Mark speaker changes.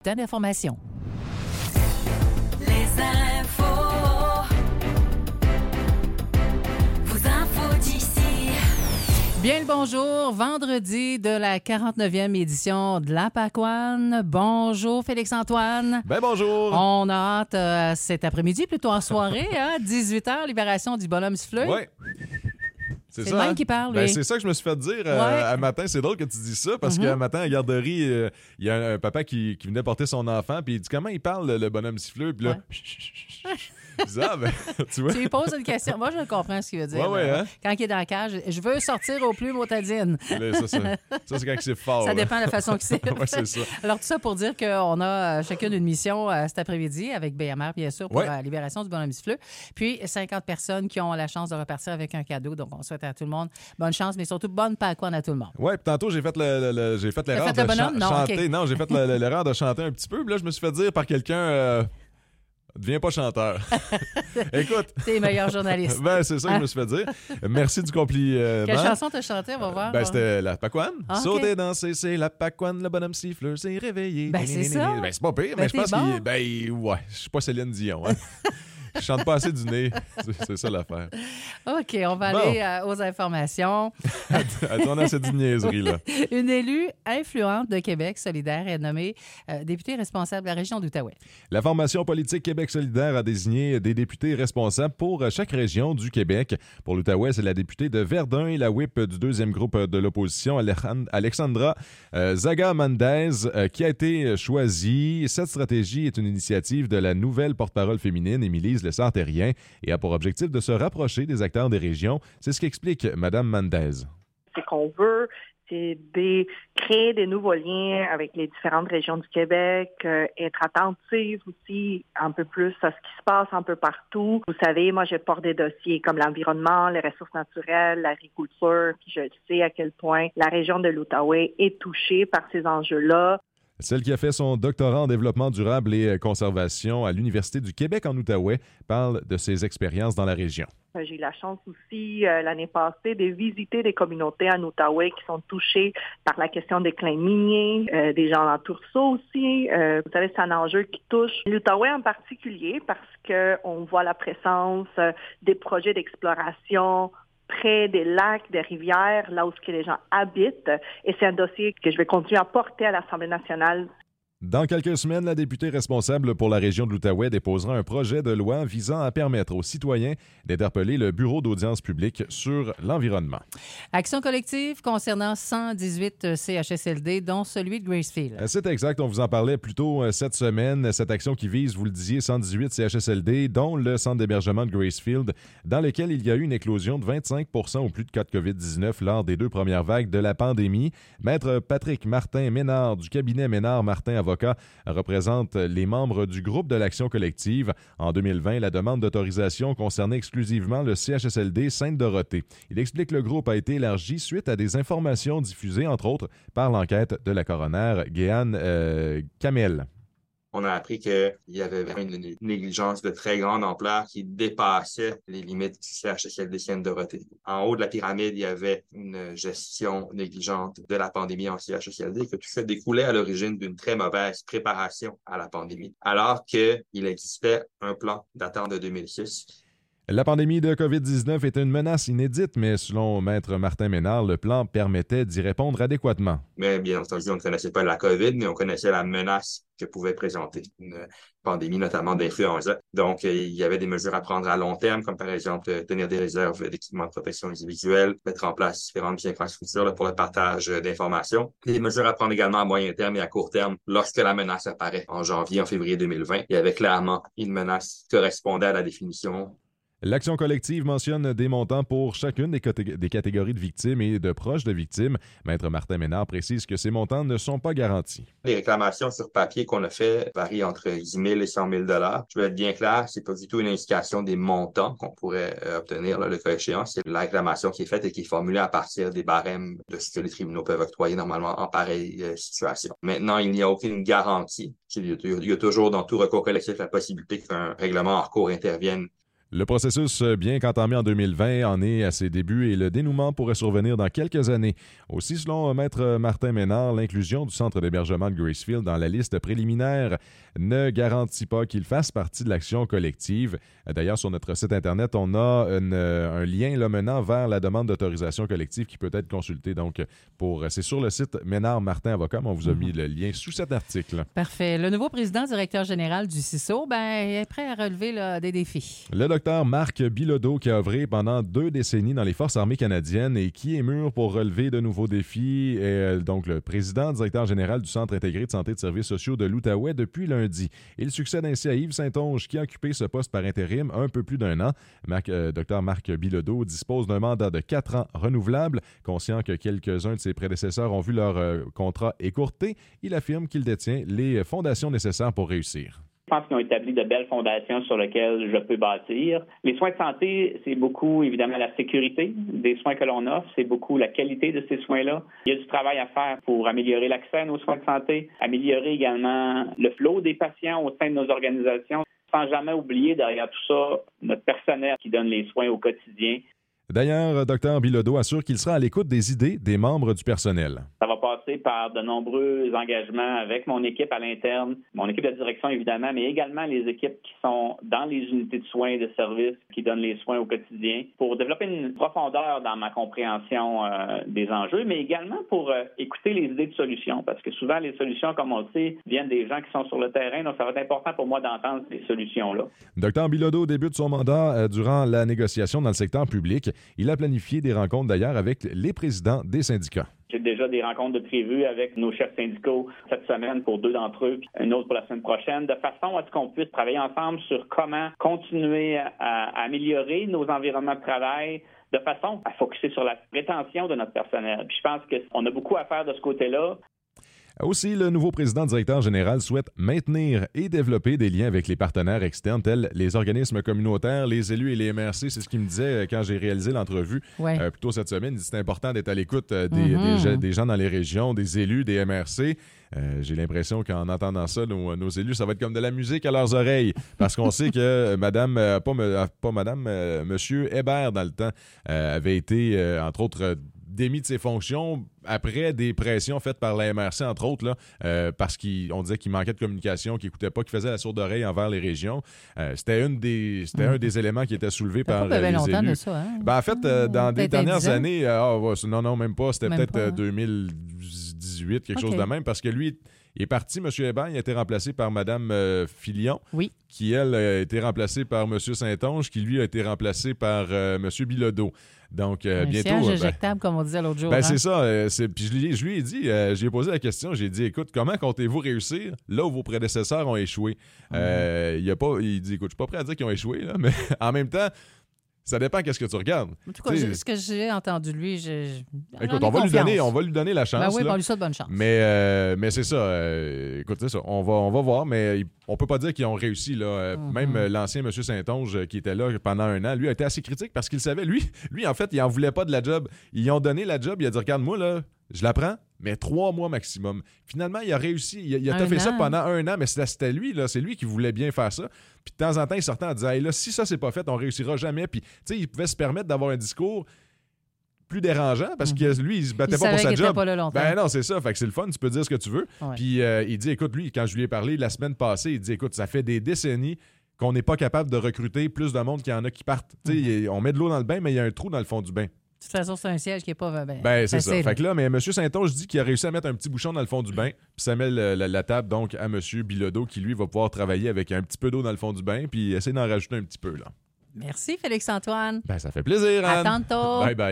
Speaker 1: d'information.
Speaker 2: Les infos. Vos infos d'ici.
Speaker 1: Bien le bonjour, vendredi de la 49e édition de la PAC-1. Bonjour Félix-Antoine.
Speaker 3: Ben bonjour.
Speaker 1: On a hâte cet après-midi, plutôt en soirée, 18h, libération du bonhomme siffleux.
Speaker 3: Oui.
Speaker 1: C'est le même qui parle,
Speaker 3: Ben,
Speaker 1: lui.
Speaker 3: c'est ça que je me suis fait dire un matin. C'est drôle que tu dis ça parce qu'un matin, à la garderie, il y a un papa qui venait porter son enfant puis il dit comment il parle, le bonhomme siffleux. Puis là, je dis, tu vois.
Speaker 1: Tu lui poses une question. Moi, je comprends ce qu'il veut dire.
Speaker 3: Ouais,
Speaker 1: là.
Speaker 3: hein?
Speaker 1: Quand il est dans la cage, je veux sortir au plus motadine.
Speaker 3: Là, ça, c'est quand c'est fort.
Speaker 1: Ça
Speaker 3: là.
Speaker 1: dépend de la façon qu'il siffle.
Speaker 3: Ouais, c'est ça.
Speaker 1: Alors, tout ça pour dire qu'on a chacune une mission cet après-midi avec BMR, bien sûr, pour la libération du bonhomme siffleux. Puis, 50 personnes qui ont la chance de repartir avec un cadeau. Donc, on souhaite à tout le monde bonne chance, mais surtout bonne PAC-1 à tout le monde.
Speaker 3: Ouais, puis tantôt, j'ai fait l'erreur
Speaker 1: fait le bonhomme? Non,
Speaker 3: chanter.
Speaker 1: okay.
Speaker 3: Non, j'ai fait l'erreur de chanter un petit peu. Puis là, je me suis fait dire par quelqu'un... deviens pas chanteur. Écoute.
Speaker 1: T'es le meilleur journaliste.
Speaker 3: Ben, c'est ça que je me suis fait dire. Merci du compliment.
Speaker 1: Quelle chanson t'as chanté? On va voir.
Speaker 3: Ben, c'était la PAC-1.
Speaker 1: Ah, okay.
Speaker 3: Sauter, danser, c'est la PAC-1, le bonhomme siffleur s'est réveillé.
Speaker 1: Ben, c'est ça.
Speaker 3: Ben, c'est pas pire,
Speaker 1: Ben,
Speaker 3: mais je pense
Speaker 1: bon.
Speaker 3: qu'il... Ben, ouais, je suis pas Céline Dion. Hein. Je chante pas assez du nez. C'est ça l'affaire.
Speaker 1: OK, on va aller aux informations.
Speaker 3: On a cette niaiserie, là.
Speaker 1: Une élue influente de Québec solidaire est nommée députée responsable de la région d'Outaouais.
Speaker 3: La formation politique Québec solidaire a désigné des députés responsables pour chaque région du Québec. Pour l'Outaouais, c'est la députée de Verdun et la whip du deuxième groupe de l'opposition, Alexandra Zaga-Mendez, qui a été choisie. Cette stratégie est une initiative de la nouvelle porte-parole féminine, Émilie Lessard-Terrien, et a pour objectif de se rapprocher des acteurs des régions. C'est ce qu'explique Mme Mendez.
Speaker 4: C'est qu'on veut, c'est de créer des nouveaux liens avec les différentes régions du Québec, être attentive aussi un peu plus à ce qui se passe un peu partout. Vous savez, moi, je porte des dossiers comme l'environnement, les ressources naturelles, l'agriculture, puis je sais à quel point la région de l'Outaouais est touchée par ces enjeux-là.
Speaker 3: Celle qui a fait son doctorat en développement durable et conservation à l'Université du Québec en Outaouais parle de ses expériences dans la région.
Speaker 4: J'ai eu la chance aussi l'année passée de visiter des communautés en Outaouais qui sont touchées par la question des claims miniers, des gens en Tourceau aussi. Vous savez, c'est un enjeu qui touche l'Outaouais en particulier parce qu'on voit la présence des projets d'exploration près des lacs, des rivières, là où les gens habitent. Et c'est un dossier que je vais continuer à porter à l'Assemblée nationale.
Speaker 3: Dans quelques semaines, la députée responsable pour la région de l'Outaouais déposera un projet de loi visant à permettre aux citoyens d'interpeller le Bureau d'audience publique sur l'environnement.
Speaker 1: Action collective concernant 118 CHSLD, dont celui de Gracefield.
Speaker 3: C'est exact, on vous en parlait plus tôt cette semaine. Cette action qui vise, vous le disiez, 118 CHSLD, dont le centre d'hébergement de Gracefield, dans lequel il y a eu une éclosion de 25 % ou plus de cas de COVID-19 lors des 2 premières vagues de la pandémie. Maître Patrick Martin-Ménard du cabinet Ménard-Martin Avocat représente les membres du groupe de l'action collective. En 2020, la demande d'autorisation concernait exclusivement le CHSLD Sainte-Dorothée. Il explique que le groupe a été élargi suite à des informations diffusées, entre autres, par l'enquête de la coroner Guéane Kamel.
Speaker 5: On a appris qu'il y avait vraiment une négligence de très grande ampleur qui dépassait les limites du CHSLD Sainte-Dorothée. En haut de la pyramide, il y avait une gestion négligente de la pandémie en CHSLD, que tout ça découlait à l'origine d'une très mauvaise préparation à la pandémie, alors qu'il existait un plan datant de 2006.
Speaker 3: La pandémie de COVID-19 était une menace inédite, mais selon Maître Martin Ménard, le plan permettait d'y répondre adéquatement.
Speaker 5: Mais bien entendu, on ne connaissait pas la COVID, mais on connaissait la menace que pouvait présenter une pandémie, notamment d'influenza. Donc, il y avait des mesures à prendre à long terme, comme par exemple tenir des réserves d'équipements de protection individuelle, mettre en place différentes infrastructures pour le partage d'informations. Des mesures à prendre également à moyen terme et à court terme lorsque la menace apparaît en janvier, en février 2020. Il y avait clairement une menace qui correspondait à la définition.
Speaker 3: L'action collective mentionne des montants pour chacune des catégories de victimes et de proches de victimes. Maître Martin Ménard précise que ces montants ne sont pas garantis.
Speaker 5: Les réclamations sur papier qu'on a fait varient entre 10 000 et 100 000 $. Je vais être bien clair, c'est pas du tout une indication des montants qu'on pourrait obtenir, là, le cas échéant. C'est la réclamation qui est faite et qui est formulée à partir des barèmes de ce que les tribunaux peuvent octroyer normalement en pareille situation. Maintenant, il n'y a aucune garantie. Il y a toujours dans tout recours collectif la possibilité qu'un règlement en recours intervienne
Speaker 3: Le processus, bien qu'entamé en 2020, en est à ses débuts et le dénouement pourrait survenir dans quelques années. Aussi, selon Maître Martin Ménard, l'inclusion du centre d'hébergement de Gracefield dans la liste préliminaire ne garantit pas qu'il fasse partie de l'action collective. D'ailleurs, sur notre site Internet, on a un lien là, menant vers la demande d'autorisation collective qui peut être consultée. Donc, c'est sur le site Ménard Martin Avocat, on vous a mis le lien sous cet article.
Speaker 1: Parfait. Le nouveau président directeur général du CISO est prêt à relever là, des défis.
Speaker 3: Le docteur Marc Bilodeau, qui a œuvré pendant 2 décennies dans les Forces armées canadiennes et qui est mûr pour relever de nouveaux défis, est donc le président directeur général du Centre intégré de santé et de services sociaux de l'Outaouais depuis lundi. Il succède ainsi à Yves Saint-Onge, qui a occupé ce poste par intérim un peu plus d'1 an. Docteur Marc Bilodeau dispose d'un mandat de 4 ans renouvelable. Conscient que quelques-uns de ses prédécesseurs ont vu leur contrat écourté, il affirme qu'il détient les fondations nécessaires pour réussir.
Speaker 6: Je pense qu'ils ont établi de belles fondations sur lesquelles je peux bâtir. Les soins de santé, c'est beaucoup, évidemment, la sécurité des soins que l'on offre. C'est beaucoup la qualité de ces soins-là. Il y a du travail à faire pour améliorer l'accès à nos soins de santé, améliorer également le flot des patients au sein de nos organisations, sans jamais oublier derrière tout ça notre personnel qui donne les soins au quotidien.
Speaker 3: D'ailleurs, Dr Bilodeau assure qu'il sera à l'écoute des idées des membres du personnel.
Speaker 6: Ça va passer par de nombreux engagements avec mon équipe à l'interne, mon équipe de direction évidemment, mais également les équipes qui sont dans les unités de soins et de services qui donnent les soins au quotidien pour développer une profondeur dans ma compréhension des enjeux, mais également pour écouter les idées de solutions, parce que souvent les solutions, comme on le sait, viennent des gens qui sont sur le terrain, donc ça va être important pour moi d'entendre ces solutions-là.
Speaker 3: Dr Bilodeau débute son mandat durant la négociation dans le secteur public. Il a planifié des rencontres d'ailleurs avec les présidents des syndicats.
Speaker 6: J'ai déjà des rencontres de prévues avec nos chefs syndicaux cette semaine pour 2 d'entre eux, puis une autre pour la semaine prochaine, de façon à ce qu'on puisse travailler ensemble sur comment continuer à améliorer nos environnements de travail, de façon à focusser sur la rétention de notre personnel. Puis je pense qu'on a beaucoup à faire de ce côté-là.
Speaker 3: Aussi, le nouveau président directeur général souhaite maintenir et développer des liens avec les partenaires externes tels les organismes communautaires, les élus et les MRC. C'est ce qu'il me disait quand j'ai réalisé l'entrevue plus tôt cette semaine. Il dit que c'est important d'être à l'écoute des gens dans les régions, des élus, des MRC. J'ai l'impression qu'en entendant ça, nos élus, ça va être comme de la musique à leurs oreilles. Parce qu'on sait que Monsieur Hébert, dans le temps, avait été, entre autres, démis de ses fonctions après des pressions faites par la MRC, entre autres, là, parce qu'on disait qu'il manquait de communication, qu'il n'écoutait pas, qu'il faisait la sourde oreille envers les régions. C'était un des éléments qui était soulevé par les élus.
Speaker 1: De ça, hein?
Speaker 3: En fait, dans les dernières années, non, même pas, c'était peut-être 2018, quelque chose de même, parce que lui, il est parti, M. Hébert, il a été remplacé par Mme Filion, qui, elle, a été remplacée par M. Saint-Onge, qui, lui, a été remplacé par M. Bilodeau. Donc, bientôt...
Speaker 1: siège éjectable, comme on disait l'autre jour.
Speaker 3: C'est ça. Puis je lui ai dit, j'ai posé la question, j'ai dit, écoute, comment comptez-vous réussir là où vos prédécesseurs ont échoué? Il dit, écoute, je suis pas prêt à dire qu'ils ont échoué, là, mais en même temps, ça dépend qu'est-ce que tu regardes.
Speaker 1: En tout cas, ce que j'ai entendu de lui,
Speaker 3: écoute, on va lui donner la chance.
Speaker 1: Oui, on lui souhaite bonne chance.
Speaker 3: Mais c'est ça. Écoute, c'est ça. On va voir, mais on peut pas dire qu'ils ont réussi. Là. Même l'ancien M. Saint-Onge qui était là pendant 1 an, lui a été assez critique parce qu'il savait, lui en fait, il en voulait pas de la job. Ils ont donné la job, il a dit, regarde, moi, là, je la prends, mais 3 mois maximum. Finalement, il a réussi. Il a fait ça pendant 1 an, mais c'était lui, là. C'est lui qui voulait bien faire ça. Puis de temps en temps, il sortait en disant, hey, là, si ça, c'est pas fait, on réussira jamais. Puis, tu sais, il pouvait se permettre d'avoir un discours plus dérangeant parce que lui, il se battait pas pour sa job.
Speaker 1: Pas là longtemps.
Speaker 3: Ben non, c'est ça. Fait que c'est le fun, tu peux dire ce que tu veux. Ouais. Puis il dit, écoute, lui, quand je lui ai parlé la semaine passée, il dit, écoute, ça fait des décennies qu'on n'est pas capable de recruter plus de monde qu'il y en a qui partent. Tu sais, on met de l'eau dans le bain, mais il y a un trou dans le fond du bain.
Speaker 1: De toute façon, c'est un siège qui n'est pas
Speaker 3: c'est ça. Fait que là, mais M. Saint-Onge dit qu'il a réussi à mettre un petit bouchon dans le fond du bain, puis ça met la table donc à M. Bilodeau qui, lui, va pouvoir travailler avec un petit peu d'eau dans le fond du bain, puis essayer d'en rajouter un petit peu, là.
Speaker 1: Merci, Félix-Antoine.
Speaker 3: Ça fait plaisir, Anne.
Speaker 1: À tantôt.
Speaker 3: Bye-bye.